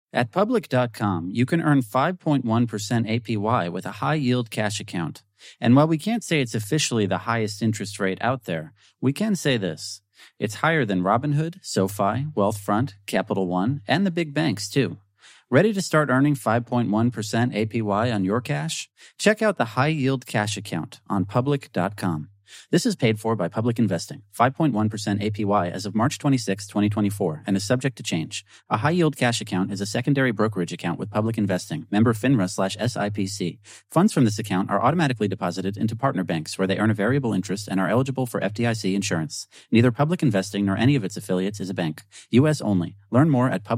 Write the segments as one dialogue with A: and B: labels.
A: At Public.com, you can earn 5.1% APY with a high-yield cash account. And while we can't say it's officially the highest interest rate out there, we can say this. It's higher than Robinhood, SoFi, Wealthfront, Capital One, and the big banks, too. Ready to start earning 5.1% APY on your cash? Check out the high-yield cash account on Public.com. This is paid for by Public Investing, 5.1% APY as of March 26, 2024, and is subject to change. A high-yield cash account is a secondary brokerage account with Public Investing, member FINRA/SIPC. Funds from this account are automatically deposited into partner banks where they earn a variable interest and are eligible for FDIC insurance. Neither Public Investing nor any of its affiliates is a bank. U.S. only. Learn more at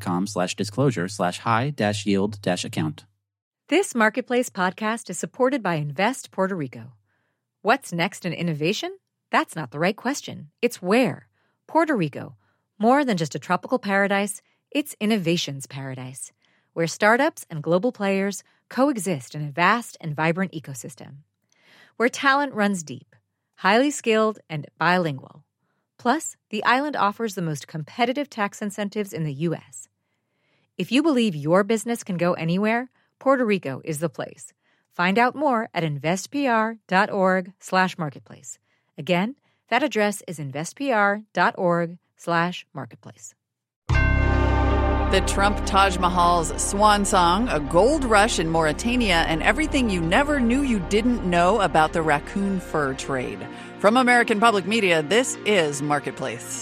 A: public.com/disclosure/high-yield-account.
B: This Marketplace podcast is supported by Invest Puerto Rico. What's next in innovation? That's not the right question. It's where. Puerto Rico. More than just a tropical paradise, it's innovation's paradise, where startups and global players coexist in a vast and vibrant ecosystem. Where talent runs deep, highly skilled, and bilingual. Plus, the island offers the most competitive tax incentives in the U.S. If you believe your business can go anywhere, Puerto Rico is the place. Find out more at investpr.org/marketplace. Again, that address is investpr.org/marketplace.
C: The Trump Taj Mahal's swan song, a gold rush in Mauritania, and everything you never knew you didn't know about the raccoon fur trade. From American Public Media, this is Marketplace.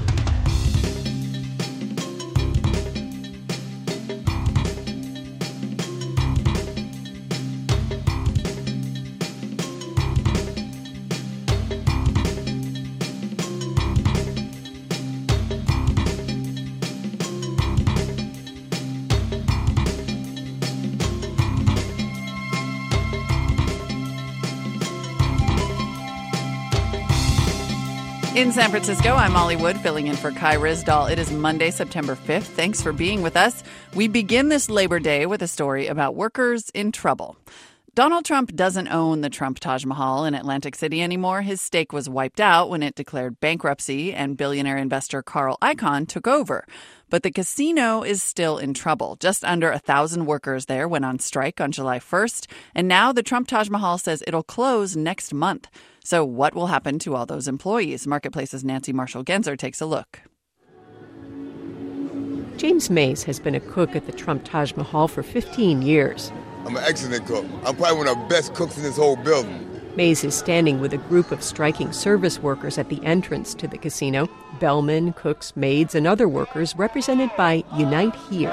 C: In San Francisco, I'm Molly Wood, filling in for Kai Ryssdal. It is Monday, September 5th. Thanks for being with us. We begin this Labor Day with a story about workers in trouble. Donald Trump doesn't own the Trump Taj Mahal in Atlantic City anymore. His stake was wiped out when it declared bankruptcy and billionaire investor Carl Icahn took over. But the casino is still in trouble. Just under 1,000 workers there went on strike on July 1st, and now the Trump Taj Mahal says it'll close next month. So what will happen to all those employees? Marketplace's Nancy Marshall-Genzer takes a look.
D: James Mays has been a cook at the Trump Taj Mahal for 15 years.
E: I'm an excellent cook. I'm probably one of the best cooks in this whole building.
D: Mays is standing with a group of striking service workers at the entrance to the casino. Bellmen, cooks, maids, and other workers represented by Unite Here.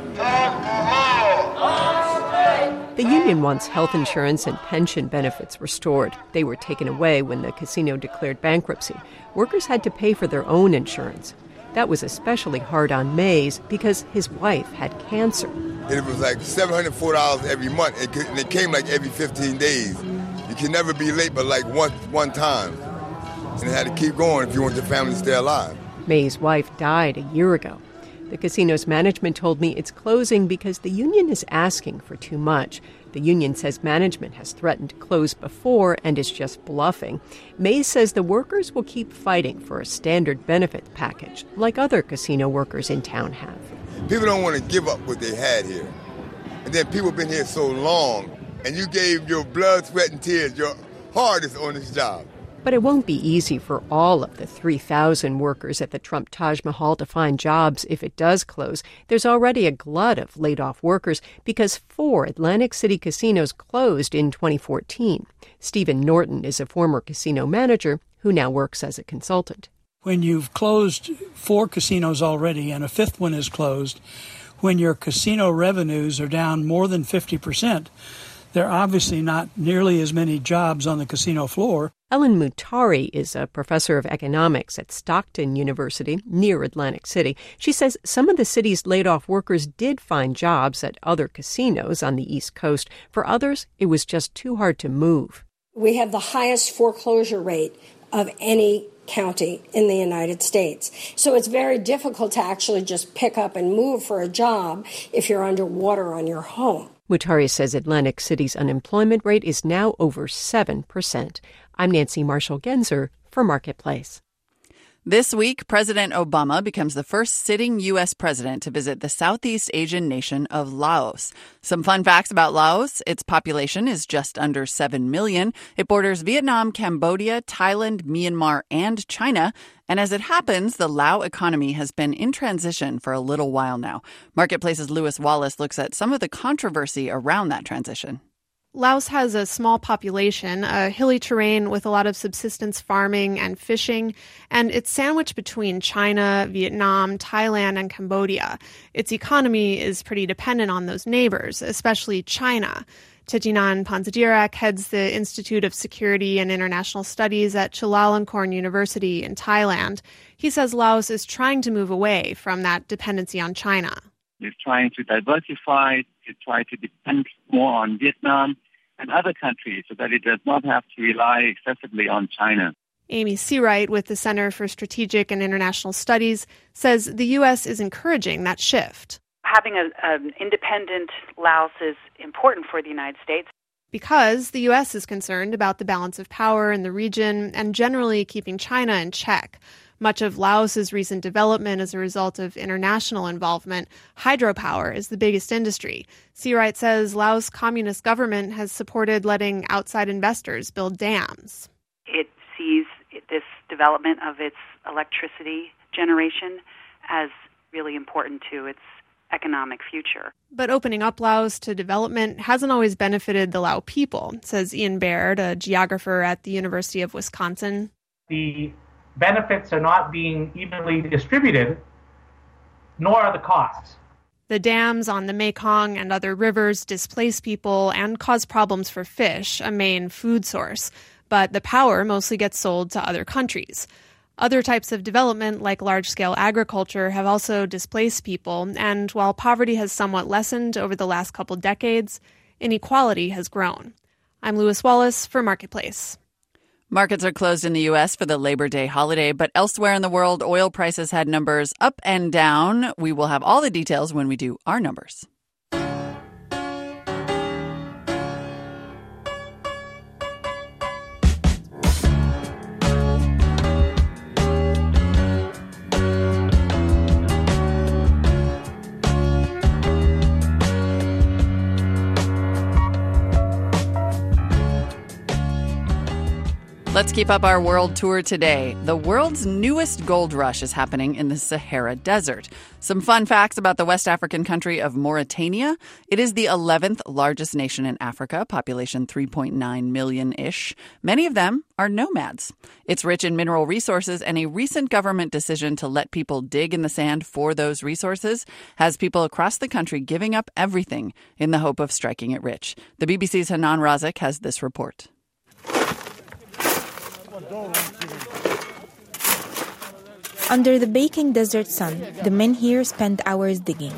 D: The union wants health insurance and pension benefits restored. They were taken away when the casino declared bankruptcy. Workers had to pay for their own insurance. That was especially hard on Mays because his wife had cancer.
E: It was like $704 every month, and it came like every 15 days. You can never be late but like one time. And it had to keep going if you want your family to stay alive.
D: Mays' wife died a year ago. The casino's management told me it's closing because the union is asking for too much. The union says management has threatened to close before and is just bluffing. Mays says the workers will keep fighting for a standard benefit package, like other casino workers in town have.
E: People don't want to give up what they had here. And then people have been here so long, and you gave your blood, sweat, and tears, your hardest on this job.
D: But it won't be easy for all of the 3,000 workers at the Trump Taj Mahal to find jobs if it does close. There's already a glut of laid-off workers because 4 Atlantic City casinos closed in 2014. Stephen Norton is a former casino manager who now works as a consultant.
F: When you've closed 4 casinos already and a 5th one is closed, when your casino revenues are down more than 50%, there are obviously not nearly as many jobs on the casino floor.
D: Ellen Mutari is a professor of economics at Stockton University near Atlantic City. She says some of the city's laid-off workers did find jobs at other casinos on the East Coast. For others, it was just too hard to move.
G: We have the highest foreclosure rate of any county in the United States. So it's very difficult to actually just pick up and move for a job if you're underwater on your home.
D: Mutari says Atlantic City's unemployment rate is now over 7%. I'm Nancy Marshall-Genzer for Marketplace.
C: This week, President Obama becomes the first sitting U.S. president to visit the Southeast Asian nation of Laos. Some fun facts about Laos. Its population is just under 7 million. It borders Vietnam, Cambodia, Thailand, Myanmar, and China. And as it happens, the Lao economy has been in transition for a little while now. Marketplace's Lewis Wallace looks at some of the controversy around that transition.
H: Laos has a small population, a hilly terrain with a lot of subsistence farming and fishing, and it's sandwiched between China, Vietnam, Thailand, and Cambodia. Its economy is pretty dependent on those neighbors, especially China. Thitinan Pongsudhirak heads the Institute of Security and International Studies at Chulalongkorn University in Thailand. He says Laos is trying to move away from that dependency on China.
I: It's trying to diversify, to try to depend more on Vietnam and other countries so that it does not have to rely excessively on China.
H: Amy Seawright with the Center for Strategic and International Studies says the U.S. is encouraging that shift.
J: Having an independent Laos is important for the United States.
H: Because the U.S. is concerned about the balance of power in the region and generally keeping China in check. Much of Laos's recent development as a result of international involvement. Hydropower is the biggest industry. Seawright says Laos' communist government has supported letting outside investors build dams.
J: It sees this development of its electricity generation as really important to its economic future.
H: But opening up Laos to development hasn't always benefited the Lao people, says Ian Baird, a geographer at the University of Wisconsin.
K: The benefits are not being evenly distributed, nor are the costs.
H: The dams on the Mekong and other rivers displace people and cause problems for fish, a main food source. But the power mostly gets sold to other countries. Other types of development, like large-scale agriculture, have also displaced people, and while poverty has somewhat lessened over the last couple decades, inequality has grown. I'm Lewis Wallace for Marketplace.
C: Markets are closed in the U.S. for the Labor Day holiday, but elsewhere in the world, oil prices had numbers up and down. We will have all the details when we do our numbers. Let's keep up our world tour today. The world's newest gold rush is happening in the Sahara Desert. Some fun facts about the West African country of Mauritania. It is the 11th largest nation in Africa, population 3.9 million-ish. Many of them are nomads. It's rich in mineral resources, and a recent government decision to let people dig in the sand for those resources has people across the country giving up everything in the hope of striking it rich. The BBC's Hanan Razik has this report.
L: Under the baking desert sun, the men here spend hours digging.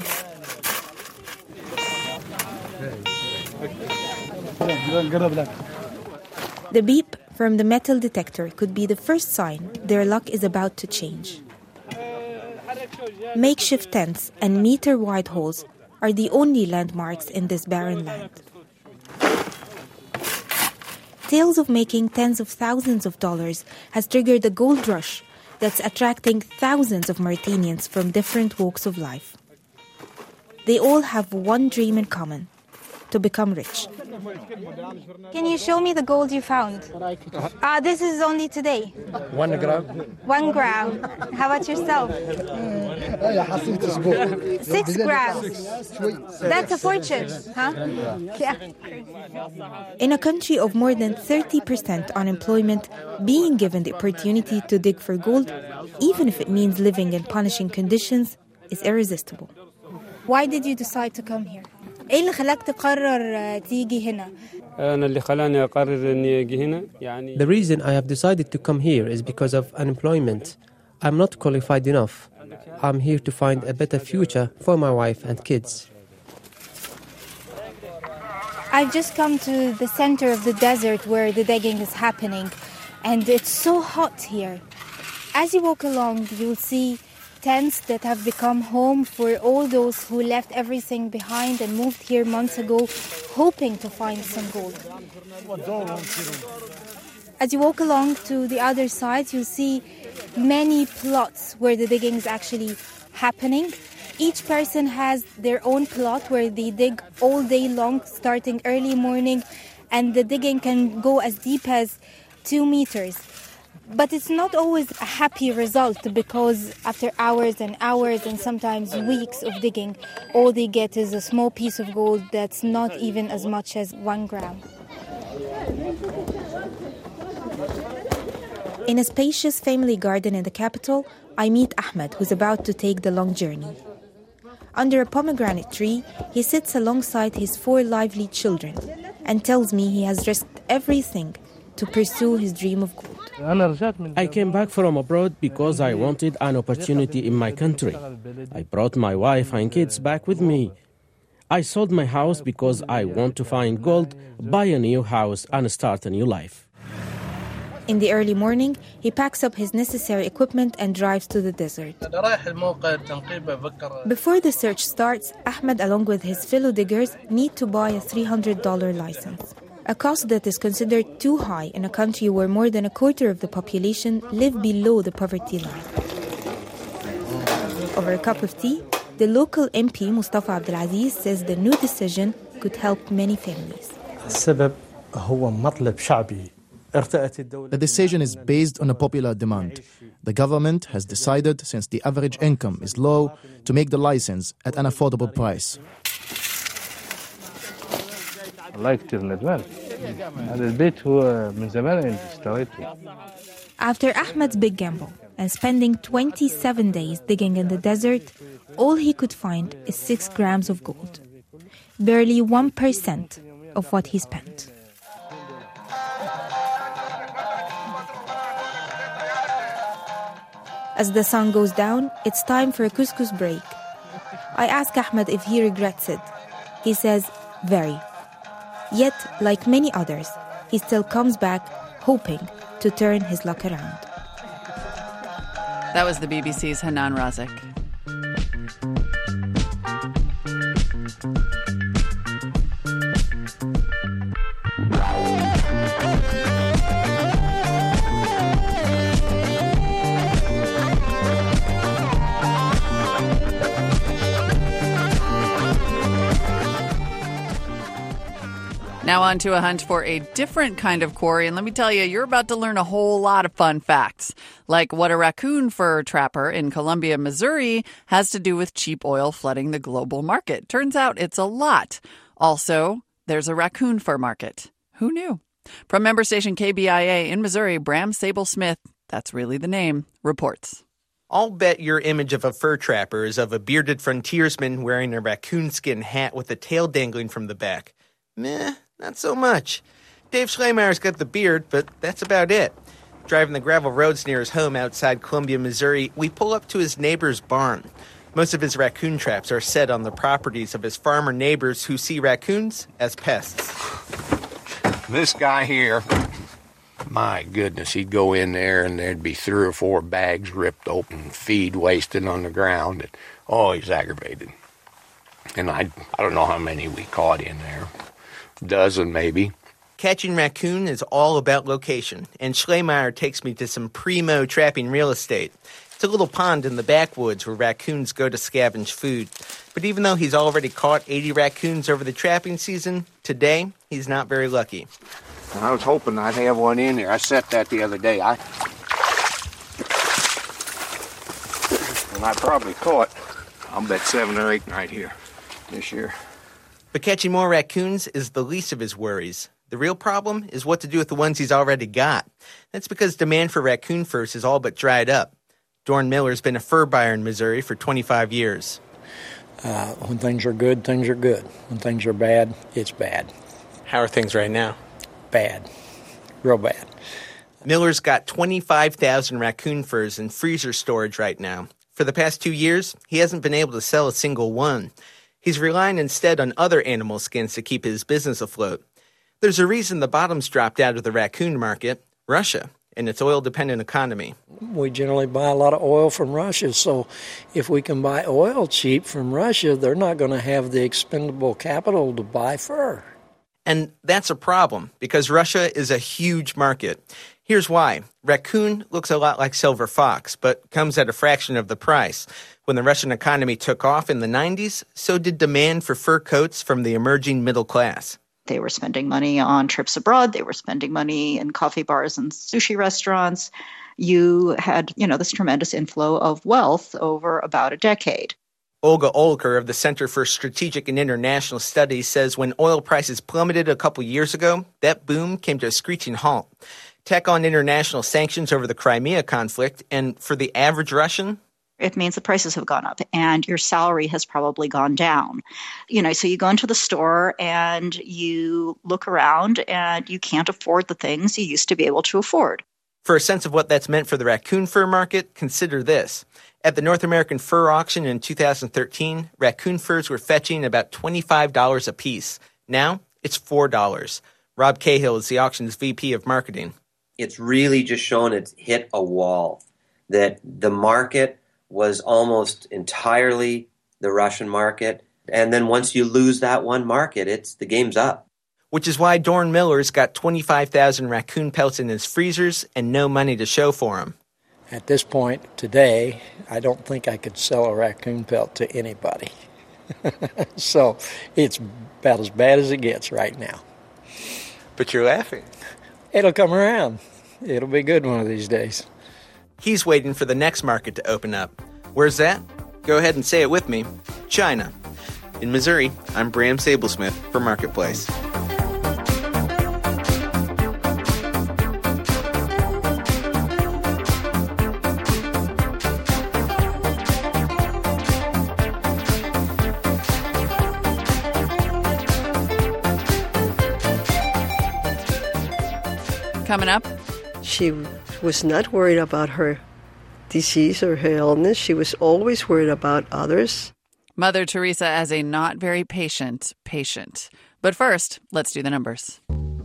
L: The beep from the metal detector could be the first sign their luck is about to change. Makeshift tents and meter-wide holes are the only landmarks in this barren land. Tales of making tens of thousands of dollars has triggered a gold rush that's attracting thousands of Mauritanians from different walks of life. They all have one dream in common: to become rich.
M: Can you show me the gold you found? This is only today.
N: 1 gram.
M: 1 gram. How about yourself? 6 grams. That's a fortune, huh? Yeah.
L: In a country of more than 30% unemployment, being given the opportunity to dig for gold, even if it means living in punishing conditions, is irresistible.
M: Why did you decide to come here?
L: ايه اللي خلاك تقرر تيجي هنا؟
N: أنا اللي خلاني أقرر إني أجي هنا يعني The reason I have decided to come here is because of unemployment. I'm not qualified enough. I'm here to find a better future for my wife and kids.
M: I've just come to the center of the desert where the digging is happening, and it's so hot here. As you walk along, you'll see tents that have become home for all those who left everything behind and moved here months ago, hoping to find some gold. As you walk along to the other side, you'll see many plots where the digging is actually happening. Each person has their own plot where they dig all day long, starting early morning, and the digging can go as deep as 2 meters. But it's not always a happy result, because after hours and hours and sometimes weeks of digging, all they get is a small piece of gold that's not even as much as 1 gram.
L: In a spacious family garden in the capital, I meet Ahmed, who's about to take the long journey. Under a pomegranate tree, he sits alongside his 4 lively children and tells me he has risked everything to pursue his dream of gold.
N: I came back from abroad because I wanted an opportunity in my country. I brought my wife and kids back with me. I sold my house because I want to find gold, buy a new house, and start a new life.
L: In the early morning, he packs up his necessary equipment and drives to the desert. Before the search starts, Ahmed, along with his fellow diggers, need to buy a $300 license, a cost that is considered too high in a country where more than a quarter of the population live below the poverty line. Over a cup of tea, the local MP, Mustafa Abdelaziz, says the new decision could help many families.
O: The decision is based on a popular demand. The government has decided, since the average income is low, to make the license at an affordable price.
L: After Ahmed's big gamble and spending 27 days digging in the desert, all he could find is 6 grams of gold, barely 1% of what he spent. As the sun goes down, it's time for a couscous break. I ask Ahmed if he regrets it. He says, very. Yet, like many others, he still comes back hoping to turn his luck around.
C: That was the BBC's Hanan Razik. Now on to a hunt for a different kind of quarry. And let me tell you, you're about to learn a whole lot of fun facts, like what a raccoon fur trapper in Columbia, Missouri has to do with cheap oil flooding the global market. Turns out it's a lot. Also, there's a raccoon fur market. Who knew? From member station KBIA in Missouri, Bram Sable-Smith, that's really the name, reports.
P: I'll bet your image of a fur trapper is of a bearded frontiersman wearing a raccoon skin hat with a tail dangling from the back. Meh. Not so much. Dave Schleimeyer's got the beard, but that's about it. Driving the gravel roads near his home outside Columbia, Missouri, we pull up to his neighbor's barn. Most of his raccoon traps are set on the properties of his farmer neighbors who see raccoons as pests.
Q: This guy here, my goodness, he'd go in there and there'd be 3 or 4 bags ripped open, feed wasted on the ground. And, he's aggravated. And I don't know how many we caught in there. Dozen, maybe.
P: Catching raccoon is all about location, and Schlemeyer takes me to some primo trapping real estate. It's a little pond in the backwoods where raccoons go to scavenge food. But even though he's already caught 80 raccoons over the trapping season, today he's not very lucky.
Q: I was hoping I'd have one in there. I set that the other day. And I probably caught, I'll bet 7 or 8 right here this year.
P: But catching more raccoons is the least of his worries. The real problem is what to do with the ones he's already got. That's because demand for raccoon furs is all but dried up. Dorn Miller's been a fur buyer in Missouri for 25 years.
R: When things are good, things are good. When things are bad, it's bad.
P: How are things right now?
R: Bad. Real bad.
P: Miller's got 25,000 raccoon furs in freezer storage right now. For the past 2 years, he hasn't been able to sell a single one. He's relying instead on other animal skins to keep his business afloat. There's a reason the bottom's dropped out of the raccoon market, Russia, and its oil-dependent economy.
R: We generally buy a lot of oil from Russia, so if we can buy oil cheap from Russia, they're not going to have the expendable capital to buy fur.
P: And that's a problem, because Russia is a huge market. Here's why. Raccoon looks a lot like silver fox, but comes at a fraction of the price. When the Russian economy took off in the 90s, so did demand for fur coats from the emerging middle class.
S: They were spending money on trips abroad. They were spending money in coffee bars and sushi restaurants. You had, this tremendous inflow of wealth over about a decade.
P: Olga Olker of the Center for Strategic and International Studies says when oil prices plummeted a couple years ago, that boom came to a screeching halt. Tack on international sanctions over the Crimea conflict, and for the average Russian,
S: it means the prices have gone up and your salary has probably gone down. So you go into the store and you look around and you can't afford the things you used to be able to afford.
P: For a sense of what that's meant for the raccoon fur market, consider this. At the North American Fur Auction in 2013, raccoon furs were fetching about $25 a piece. Now, it's $4. Rob Cahill is the auction's VP of Marketing.
T: It's really just shown it's hit a wall, that the market was almost entirely the Russian market. And then once you lose that one market, the game's up.
P: Which is why Dorn Miller's got 25,000 raccoon pelts in his freezers and no money to show for them.
R: At this point today, I don't think I could sell a raccoon pelt to anybody. So it's about as bad as it gets right now.
P: But you're laughing.
R: It'll come around. It'll be good one of these days.
P: He's waiting for the next market to open up. Where's that? Go ahead and say it with me. China. In Missouri, I'm Bram Sablesmith for Marketplace.
C: Coming up,
U: she was not worried about her disease or her illness. She was always worried about others.
C: Mother Teresa as a not very patient patient. But first, let's do the numbers.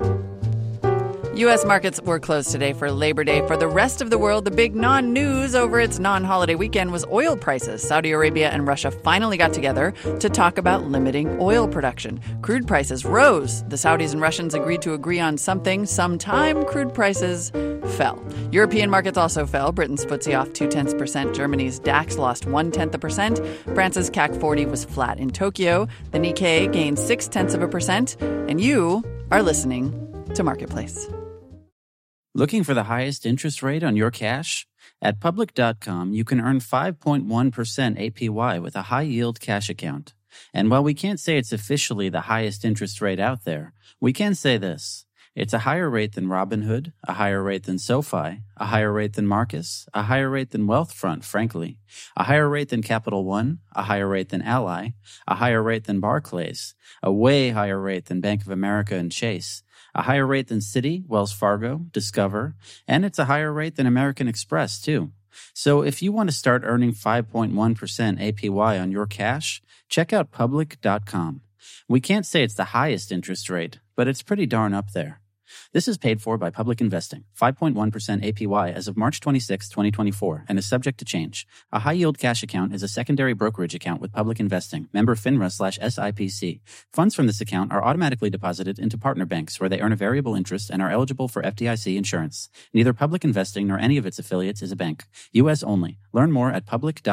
C: U.S. markets were closed today for Labor Day. For the rest of the world, the big non-news over its non-holiday weekend was oil prices. Saudi Arabia and Russia finally got together to talk about limiting oil production. Crude prices rose. The Saudis and Russians agreed to agree on something. Sometime crude prices fell. European markets also fell. Britain's FTSE off 0.2%. Germany's DAX lost 0.1%. France's CAC 40 was flat in Tokyo. The Nikkei gained 0.6%. And you are listening to Marketplace.
A: Looking for the highest interest rate on your cash? At Public.com, you can earn 5.1% APY with a high-yield cash account. And while we can't say it's officially the highest interest rate out there, we can say this. It's a higher rate than Robinhood, a higher rate than SoFi, a higher rate than Marcus, a higher rate than Wealthfront, frankly, a higher rate than Capital One, a higher rate than Ally, a higher rate than Barclays, a way higher rate than Bank of America and Chase, a higher rate than Citi, Wells Fargo, Discover, and it's a higher rate than American Express, too. So if you want to start earning 5.1% APY on your cash, check out Public.com. We can't say it's the highest interest rate, but it's pretty darn up there. This is paid for by Public Investing, 5.1% APY as of March 26, 2024, and is subject to change. A high-yield cash account is a secondary brokerage account with Public Investing, member FINRA/SIPC. Funds from this account are automatically deposited into partner banks where they earn a variable interest and are eligible for FDIC insurance. Neither Public Investing nor any of its affiliates is a bank. U.S. only. Learn more at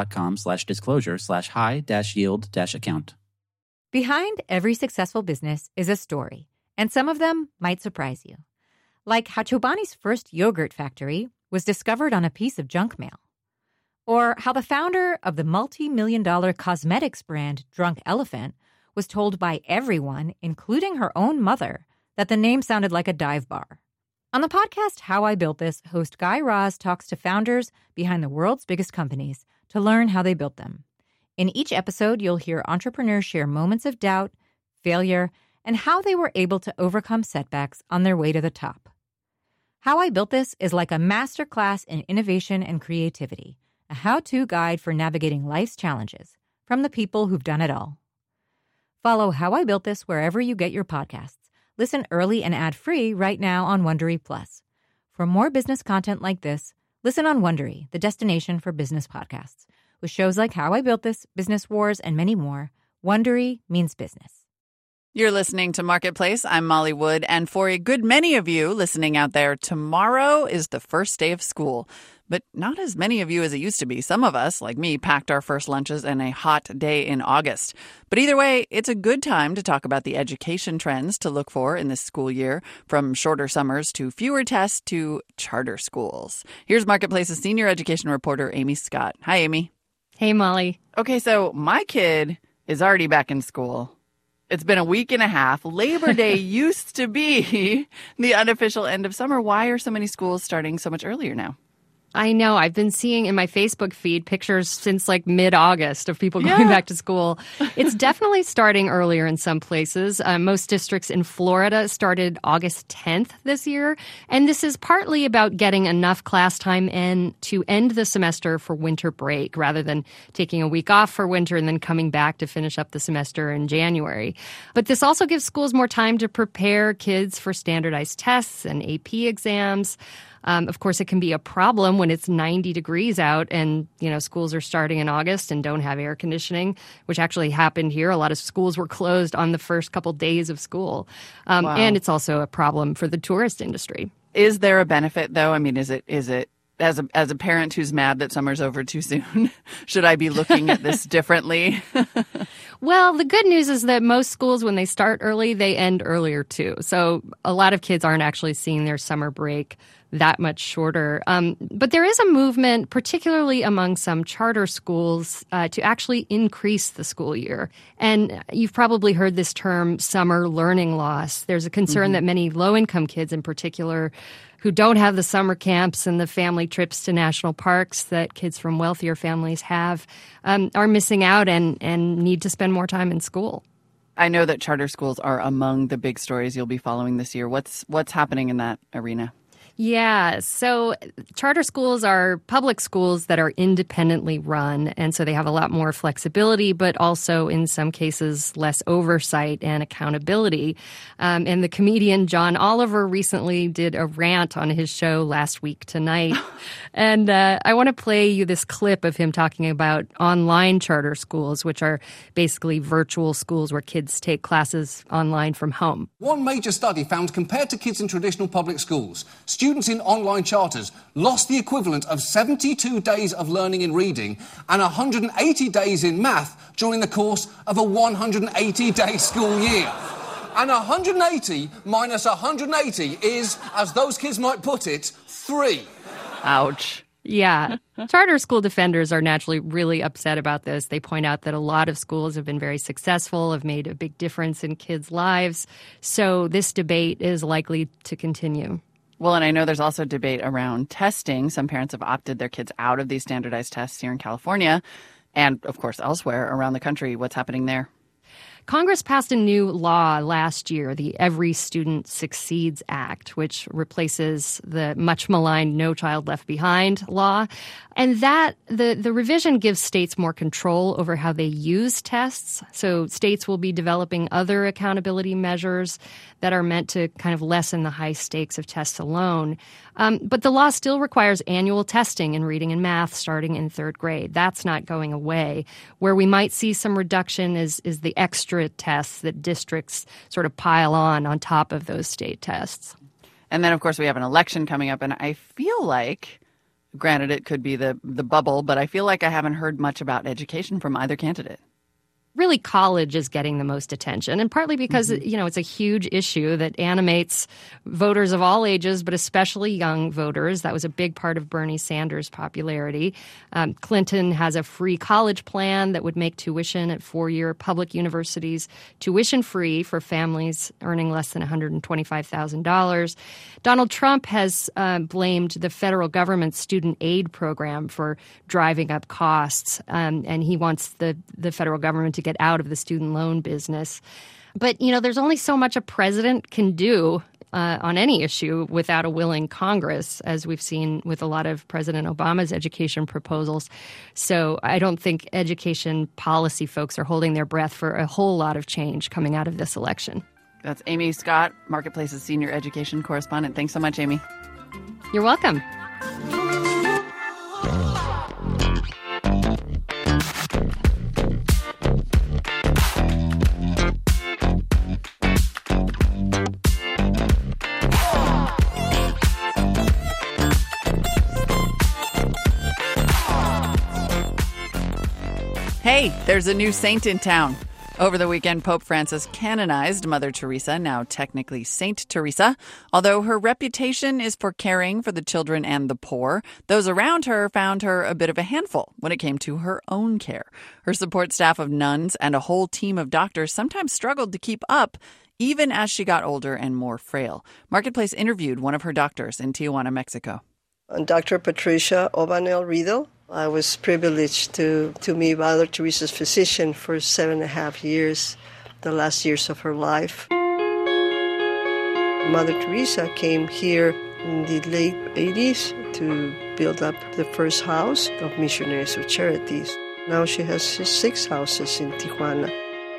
A: public.com/disclosure/high-yield-account.
B: Behind every successful business is a story. And some of them might surprise you. Like how Chobani's first yogurt factory was discovered on a piece of junk mail. Or how the founder of the multi-million-dollar cosmetics brand Drunk Elephant was told by everyone, including her own mother, that the name sounded like a dive bar. On the podcast How I Built This, host Guy Raz talks to founders behind the world's biggest companies to learn how they built them. In each episode, you'll hear entrepreneurs share moments of doubt, failure, and how they were able to overcome setbacks on their way to the top. How I Built This is like a masterclass in innovation and creativity, a how-to guide for navigating life's challenges from the people who've done it all. Follow How I Built This wherever you get your podcasts. Listen early and ad-free right now on Wondery Plus. For more business content like this, listen on Wondery, the destination for business podcasts. With shows like How I Built This, Business Wars, and many more, Wondery means business.
C: You're listening to Marketplace. I'm Molly Wood. And for a good many of you listening out there, tomorrow is the first day of school. But not as many of you as it used to be. Some of us, like me, packed our first lunches in a hot day in August. But either way, it's a good time to talk about the education trends to look for in this school year, from shorter summers to fewer tests to charter schools. Here's Marketplace's senior education reporter, Amy Scott. Hi, Amy.
E: Hey, Molly.
C: Okay, so my kid is already back in school. It's been a week and a half. Labor Day used to be the unofficial end of summer. Why are so many schools starting so much earlier now?
E: I know. I've been seeing in my Facebook feed pictures since like mid-August of people going back to school. It's definitely starting earlier in some places. Most districts in Florida started August 10th this year. And this is partly about getting enough class time in to end the semester for winter break rather than taking a week off for winter and then coming back to finish up the semester in January. But this also gives schools more time to prepare kids for standardized tests and AP exams. Of course, it can be a problem when it's 90 degrees out and, schools are starting in August and don't have air conditioning, which actually happened here. A lot of schools were closed on the first couple days of school.
C: Wow.
E: And it's also a problem for the tourist industry.
C: Is there a benefit, though? I mean, is it as a parent who's mad that summer's over too soon, should I be looking at this differently?
E: Well, the good news is that most schools, when they start early, they end earlier, too. So a lot of kids aren't actually seeing their summer break that much shorter. But there is a movement, particularly among some charter schools, to actually increase the school year. And you've probably heard this term, summer learning loss. There's a concern that many low-income kids in particular who don't have the summer camps and the family trips to national parks that kids from wealthier families have are missing out and need to spend more time in school.
C: I know that charter schools are among the big stories you'll be following this year. What's happening in that arena?
E: Yeah, so charter schools are public schools that are independently run, and so they have a lot more flexibility, but also in some cases less oversight and accountability. And the comedian John Oliver recently did a rant on his show Last Week Tonight. And I want to play you this clip of him talking about online charter schools, which are basically virtual schools where kids take classes online from home.
V: One major study found compared to kids in traditional public schools, students in online charters lost the equivalent of 72 days of learning in reading and 180 days in math during the course of a 180-day school year. And 180 minus 180 is, as those kids might put it, 3.
C: Ouch.
E: Yeah. Charter school defenders are naturally really upset about this. They point out that a lot of schools have been very successful, have made a big difference in kids' lives. So this debate is likely to continue.
C: Well, and I know there's also debate around testing. Some parents have opted their kids out of these standardized tests here in California and, of course, elsewhere around the country. What's happening there?
E: Congress passed a new law last year, the Every Student Succeeds Act, which replaces the much maligned No Child Left Behind law. And that the revision gives states more control over how they use tests. So states will be developing other accountability measures that are meant to kind of lessen the high stakes of tests alone. But the law still requires annual testing in reading and math starting in 3rd grade. That's not going away. Where we might see some reduction is the extra tests that districts sort of pile on top of those state tests.
C: And then, of course, we have an election coming up, and I feel like, granted, it could be the bubble, but I feel like I haven't heard much about education from either candidate.
E: Really, college is getting the most attention, and partly because, it's a huge issue that animates voters of all ages, but especially young voters. That was a big part of Bernie Sanders' popularity. Clinton has a free college plan that would make tuition at 4-year public universities tuition-free for families earning less than $125,000. Donald Trump has blamed the federal government's student aid program for driving up costs, and he wants the federal government to get out of the student loan business. But, there's only so much a president can do on any issue without a willing Congress, as we've seen with a lot of President Obama's education proposals. So I don't think education policy folks are holding their breath for a whole lot of change coming out of this election.
C: That's Amy Scott, Marketplace's senior education correspondent. Thanks so much, Amy.
E: You're welcome.
C: Hey, there's a new saint in town. Over the weekend, Pope Francis canonized Mother Teresa, now technically Saint Teresa. Although her reputation is for caring for the children and the poor, those around her found her a bit of a handful when it came to her own care. Her support staff of nuns and a whole team of doctors sometimes struggled to keep up, even as she got older and more frail. Marketplace interviewed one of her doctors in Tijuana, Mexico.
U: Dr. Patricia Obanel Riedel. I was privileged to meet Mother Teresa's physician for 7.5 years, the last years of her life. Mother Teresa came here in the late 80s to build up the first house of Missionaries of Charities. Now she has 6 houses in Tijuana.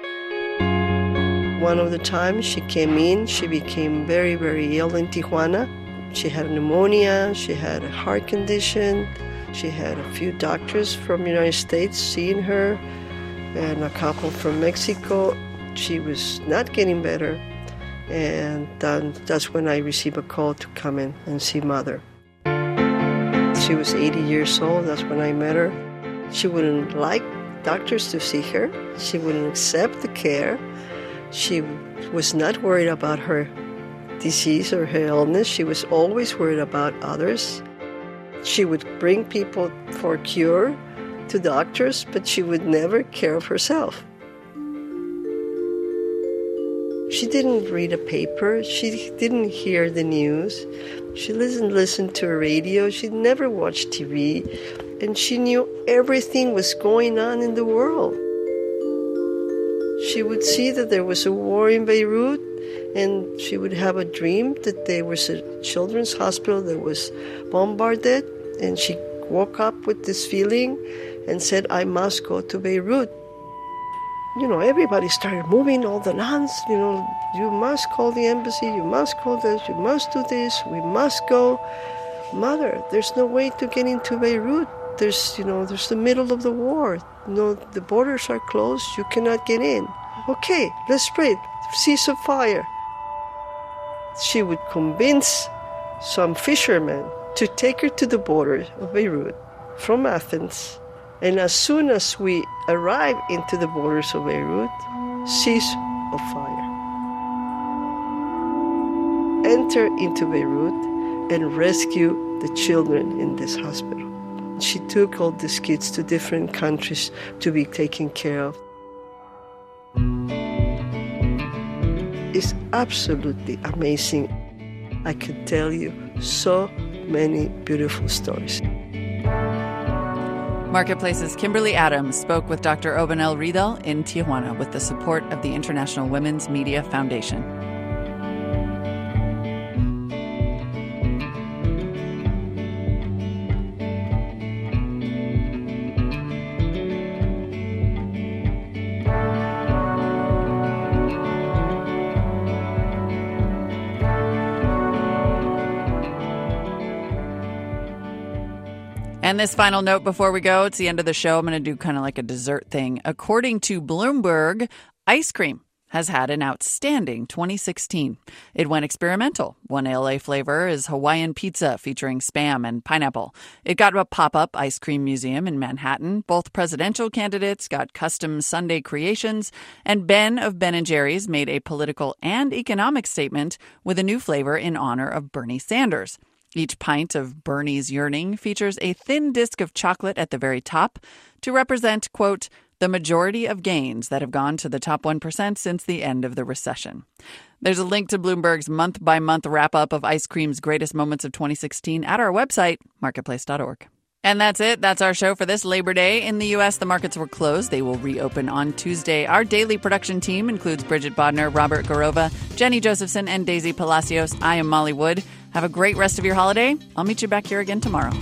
U: One of the times she came in, she became very, very ill in Tijuana. She had pneumonia, she had a heart condition. She had a few doctors from the United States seeing her and a couple from Mexico. She was not getting better, and that's when I received a call to come in and see Mother. She was 80 years old. That's when I met her. She wouldn't like doctors to see her. She wouldn't accept the care. She was not worried about her disease or her illness. She was always worried about others. She would bring people for a cure to doctors, but she would never care of herself. She didn't read a paper. She didn't hear the news. She didn't listen to a radio. She never watched TV. And she knew everything was going on in the world. She would see that there was a war in Beirut, and she would have a dream that there was a children's hospital that was bombarded, and she woke up with this feeling and said, I must go to Beirut. You know, everybody started moving, all the nuns, you must call the embassy, you must call this, you must do this, we must go. Mother, there's no way to get into Beirut. There's the middle of the war. The borders are closed, you cannot get in. Okay, let's pray, cease of fire. She would convince some fishermen to take her to the border of Beirut from Athens. And as soon as we arrive into the borders of Beirut, cease of fire. Enter into Beirut and rescue the children in this hospital. She took all these kids to different countries to be taken care of. It's absolutely amazing. I could tell you so many beautiful stories.
C: Marketplace's Kimberly Adams spoke with Dr. Obanel Riedel in Tijuana with the support of the International Women's Media Foundation. And this final note before we go, it's the end of the show. I'm going to do kind of like a dessert thing. According to Bloomberg, ice cream has had an outstanding 2016. It went experimental. One LA flavor is Hawaiian pizza featuring Spam and pineapple. It got a pop-up ice cream museum in Manhattan. Both presidential candidates got custom sundae creations. And Ben of Ben & Jerry's made a political and economic statement with a new flavor in honor of Bernie Sanders. Each pint of Bernie's Yearning features a thin disc of chocolate at the very top to represent, quote, the majority of gains that have gone to the top 1% since the end of the recession. There's a link to Bloomberg's month-by-month wrap-up of ice cream's greatest moments of 2016 at our website, marketplace.org. And that's it. That's our show for this Labor Day. In the U.S., the markets were closed. They will reopen on Tuesday. Our daily production team includes Bridget Bodner, Robert Garova, Jenny Josephson, and Daisy Palacios. I am Molly Wood. Have a great rest of your holiday. I'll meet you back here again tomorrow.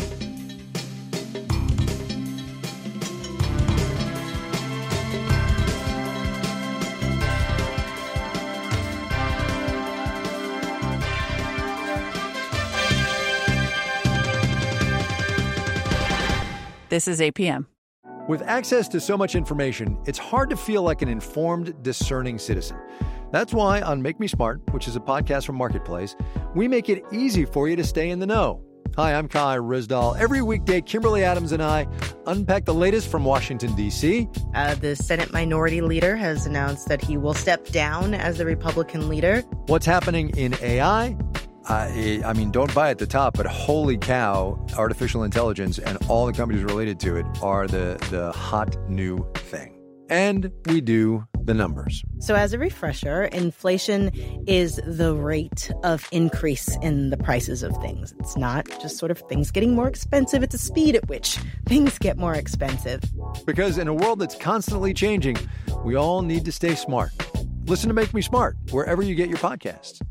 C: This is APM.
F: With access to so much information, it's hard to feel like an informed, discerning citizen. That's why on Make Me Smart, which is a podcast from Marketplace, we make it easy for you to stay in the know. Hi, I'm Kai Ryssdal. Every weekday, Kimberly Adams and I unpack the latest from Washington, D.C.
D: The Senate Minority Leader has announced that he will step down as the Republican leader.
F: What's happening in AI? I mean, don't buy at the top, but holy cow, artificial intelligence and all the companies related to it are the hot new thing. And we do the numbers.
D: So as a refresher, inflation is the rate of increase in the prices of things. It's not just sort of things getting more expensive. It's the speed at which things get more expensive.
F: Because in a world that's constantly changing, we all need to stay smart. Listen to Make Me Smart wherever you get your podcasts.